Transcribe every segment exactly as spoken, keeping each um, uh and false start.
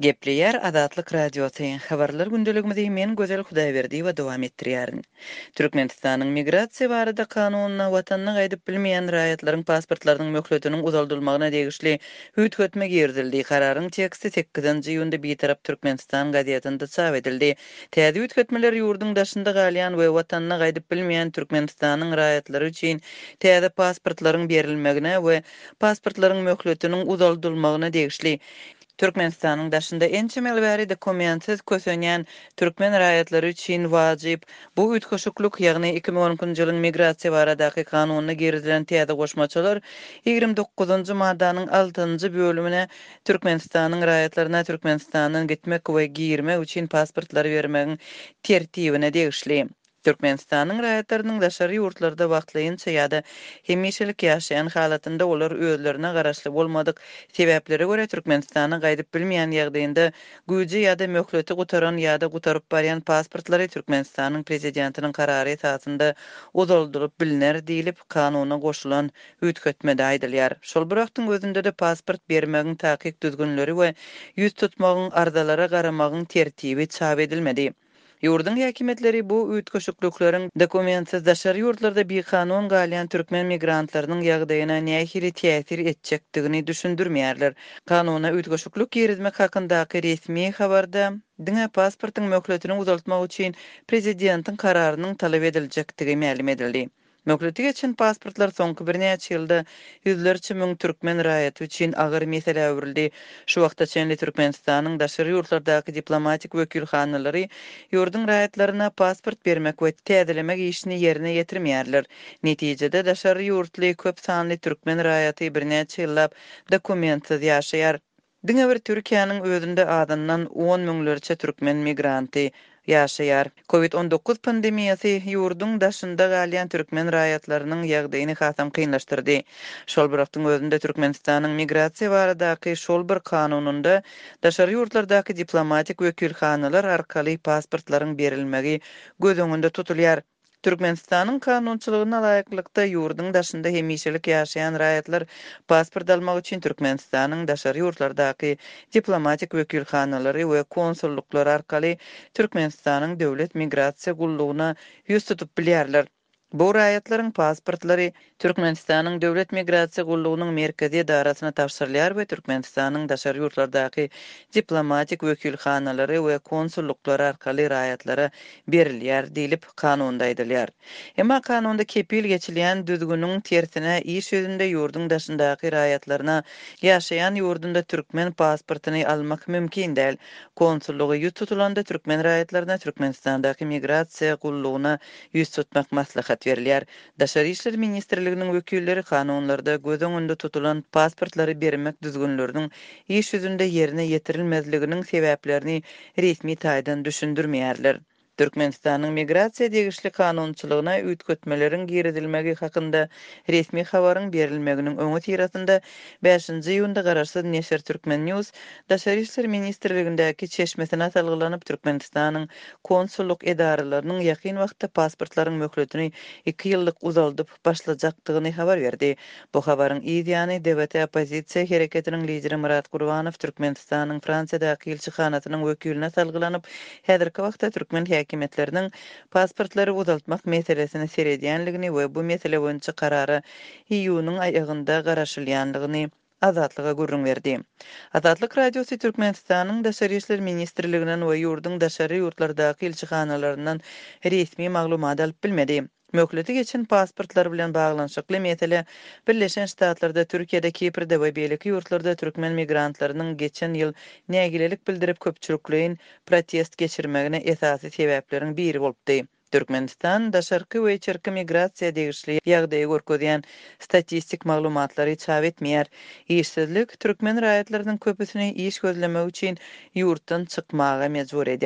Gepleyer Adatlyk radiosyň habarlar gündeligimizi men Gözel Hudaýberdi we dowam etdirýärin. Türkmenistanyň migrasiýa barada kanunyna watanyny gaýdyp bilmeýän raýatlaryň pasportlarynyň möhletiniň uzaldylmagyna degişli hüt hötme girdildi. Kararyň teksti sekizinji ýylda betarap Türkmenistan gazetinde çap edildi. Täze hüt hötmeler ýurdun daşynda galýan we watanyna gaýdyp bilmeýän Türkmenistanyň raýatlary üçin täze pasportlaryň berilmegine we pasportlaryň möhletiniň uzaldylmagyna degişli Türkmenistanyň daşynda ençe bäri dokumentsiz kösenýän türkmen raýatlary üçin wajyp bu ütköşüklük ýagny iki ming onunçy ýylyň migrasiýa baradaky kanunyna girilen täze goşmaçylar ýygrimi dokuzunjy maddanyň altynjy bölümine Türkmenistanyň raýatlaryna Türkmenistanyň gitmek we girmek üçin pasportlary bermegiň tertibine degişli. Türkmenistanyň raýatlarynyň daşary ýurtlarda wagtlaýynça ýa-da hemişelik ýaşaýan halatynda olar özlerine garaşly bolmadyk sebäplere görä Türkmenistana gaýdyp bilmeýän ýagdaýynda güýji ýa-da möhleti gutaran ýa-da gutaryp barýan pasportlary Türkmenistanyň prezidentiniň karary esasında uzaldyryp biliner diýilip kanunyna goşulan ütkötmede aýdylýar. Şol bir wagtyň özünde de pasport bermegiň takyk düzgünleri we ýüz tutmagyň ardalara garamagyň tertibi çap edilmedi. Ýurdun häkimetleri bu ütköşüklükleriň dokumentsiz daşary ýurtlarda bir kanun galyan türkmen migrantlarynyň ýagdaýyna nähili täsir etjekdigini düşündirmeýärler. Kanuna ütköşüklük girizmek hakyndaky resmi habarda diňe pasportyň möhletini uzaltmak üçin prezidentiň kararynyň talap ediljekdigi ma'lum edildi. Möhleti geçen pasportlar soňky bir näçe ýylda ýüzlerçe müň türkmen raýaty üçin agyr mesele öwrüldi. Şu wagtda çenli Türkmenistanyň daşary ýurtlardaky diplomatik wekilhanalary ýurdun raýatlaryna pasport bermek we täzelemek işini ýerine ýetirmeýärler. Netijede daşary ýurtly köp sanly türkmen raýaty bir näçe ýyllap dokumentsiz ýaşaýar. Diňe bir Türkiýanyň özünde adından on müňlerçe türkmen migranty ýaşaýar. covid on dokuz pandemiýasy ýurdun daşynda galýan türkmen raýatlarynyň ýagdaýyny hasam kynlaşdyrdy. Şol bir wagtyň özünde Türkmenistanyň migrasiýa baradaky şol bir kanununda daşary ýurtlardaky diplomatik wekilhanalar arkaly pasportlaryň berilmegi göz öňünde tutulýar. Türkmenistanyň kanunçylygyna laýyklykda ýurdun daşynda hemişelik ýaşaýan raýatlar pasport almak üçin Türkmenistanyň daşary ýurtlardaky diplomatik wekilhanalary we konsulluklar arkaly Türkmenistanyň döwlet migrasiýa gullugyna ýüz tutup bilýärler. Bu raýatlaryň pasportlary Türkmenistanyň döwlet migrasiýa gullugynyň merkezi idarasyna tapşyrylýar we Türkmenistanyň daşary ýurtlardaky diplomatik wekilhanalary we konsulluklar arkaly raýatlara berilýär diýilip kanunda aýdylýar. Emma kanunda kepil geçilýän düzgünüň tersine iş ýüzünde ýurdun daşyndaky raýatlaryna ýaşaýan ýurdunda türkmen pasportyny almak mümkin däl. Konsullugy ýüz tutulanda türkmen raýatlaryna Türkmenistandaky migrasiýa gullugyna ýüz tutmak maslahat berilýär. Daşary işler ministrliginiň wekilleri kanunlarda göz öňünde tutulan pasportlary bermek düzgünleriniň iş ýüzünde ýerine ýetirilmezliginiň sebäplerini resmi taýdan düşündirmeýärler. Türkmenistanyň migrasiýa degişli kanunçylygyna ütkötmeleriň giridilmegi hakynda resmi habaryň berilmeginiň öňe tirasynda beşinji ýylda garaşsyz Neşer Türkmen News Daşary işler ministrligindäki çeşmesine salgylanyp Türkmenistanyň konsulluk edaralarynyň ýakyn wagtda pasportlaryň möhletini iki ýyllyk uzaldyp başlajakdygyny habar berdi. Bu habaryň ýa-ni dewlet opozisiýa hereketiniň lideri Murat Gurbanow Türkmenistanyň Fransiýadaky elçihanatynyň wekiline salgylanyp häzirki wagtda türkmen häkimetleriniň pasportlary uzaltmak meselesini seredýänligini we bu mesele boýunça karara iýunyň aýagynda garaşylýanlygyny Azatlyga gurrun berdi. Azatlyk radiosu Türkmenistanyň daşary işler ministrliginden we ýurdun daşary ýurtlardaky elçihanalarynyň resmi maglumat alyp bilmedi. Möhleti geçen pasportlar bilen baglanyşykly mesele Birleşen Ştatlarda, Türkiýede, Kiprde we beýleki ýurtlarda türkmen migrantlarynyň geçen ýyl nägilelik bildirip köpçülikliň protest geçirmegine esasy sebäpleriň biri bolupdy. Türkmenistan daşarky we içerki migrasiýa degişli ýagdaýy görkezýän statistik maglumatlary çap etmeýär. İşsizlik türkmen raýatlarynyň köpüsini iş gözlemek üçin ýurtdan çykmaga mejbur edýär.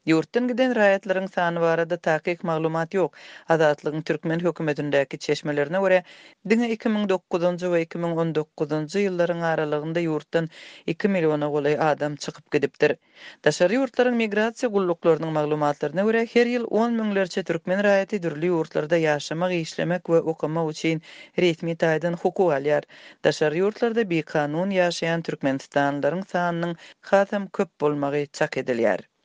Ýurtdan giden raýatlaryň sany barada takyk maglumat ýok. Azatlygyň türkmen hökümetindäki çeşmelerine görä, diňe iki mиң dokuzunjy we iki mиң on dokuzunjy ýyllaryň aralygynda ýurtdan iki milliona golay adam çykyp gidipdir. Daşary ýurtlaryň migrasiýa gulluklarynyň maglumatlaryna görä, her ýyl on miňlerçe türkmen raýaty dürli ýurtlarda ýaşamak, işlemek we okumak üçin resmi taýdan hukuk alýar. Daşary ýurtlarda bir kanun ýaşaýan türkmenistanlylaryň sanynyň hasam köp bolmagy çak edilýär.